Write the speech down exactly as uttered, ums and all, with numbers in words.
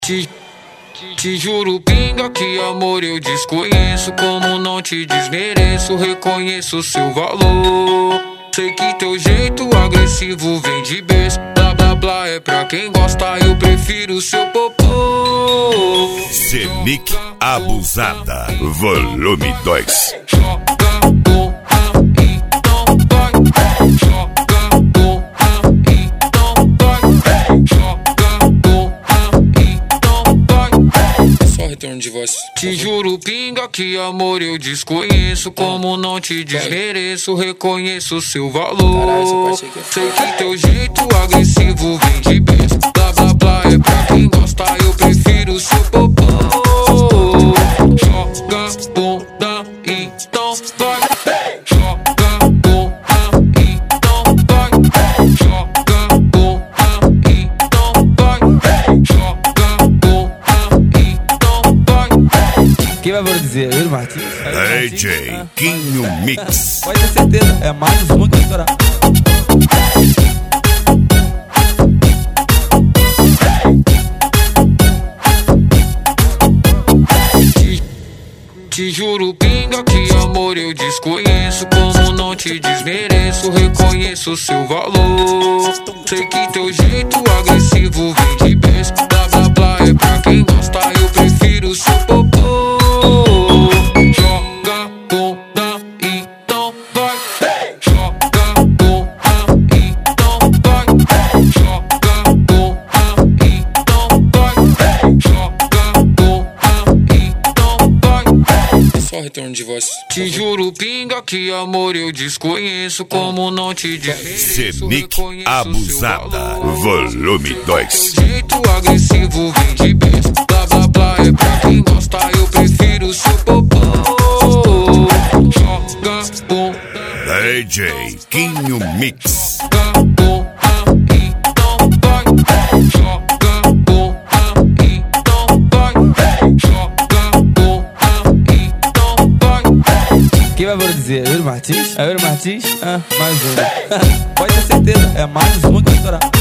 Te, te juro, pinga, que amor eu desconheço. Como não te desmereço, reconheço seu valor. Sei que teu jeito agressivo vem de berço. Blá blá blá é pra quem gosta, eu prefiro seu popô. Senic Abusada, volume dois. Retorno de voz. Te juro, pinga, que amor eu desconheço. Como não te desmereço, reconheço seu valor. Sei que teu jeito agressivo vem de berço. Blá blá blá é pra quem gosta, eu prefiro seu popô. Joga bunda, então vai. Joga bunda, então vai. Joga bunda, então vai. Joga bunda. Quem vai dizer? Eu, Martins? D J Quinho Mix. Pode ter certeza, é mais um que vai estourar. Te, te juro, pinga, que amor eu desconheço. Como não te desmereço, reconheço seu valor. Sei que teu jeito agressivo vem de berço. Blá blá blá é pra quem gosta, eu prefiro seu popô. Joga bunda, então vai. Joga bunda, então vai. Joga bunda, então vai. Joga bunda, então vai. Só retorno de voz. Te juro, pinga, que amor eu desconheço. Como não te desmereço, Senic reconheço Abusada, seu valor. volume dois. Teu jeito agressivo vem de berço. Blá blá blá é pra quem gosta, eu prefiro seu popô. Joga bunda, D J Quinho Mix. joga bunda, então vai. Joga bunda, então vai. Joga bunda, então vai. Quem vai dizer? Eu, Martins? É eu, Martins? Ah, mais um. Pode ter certeza, é mais um que vai estourar.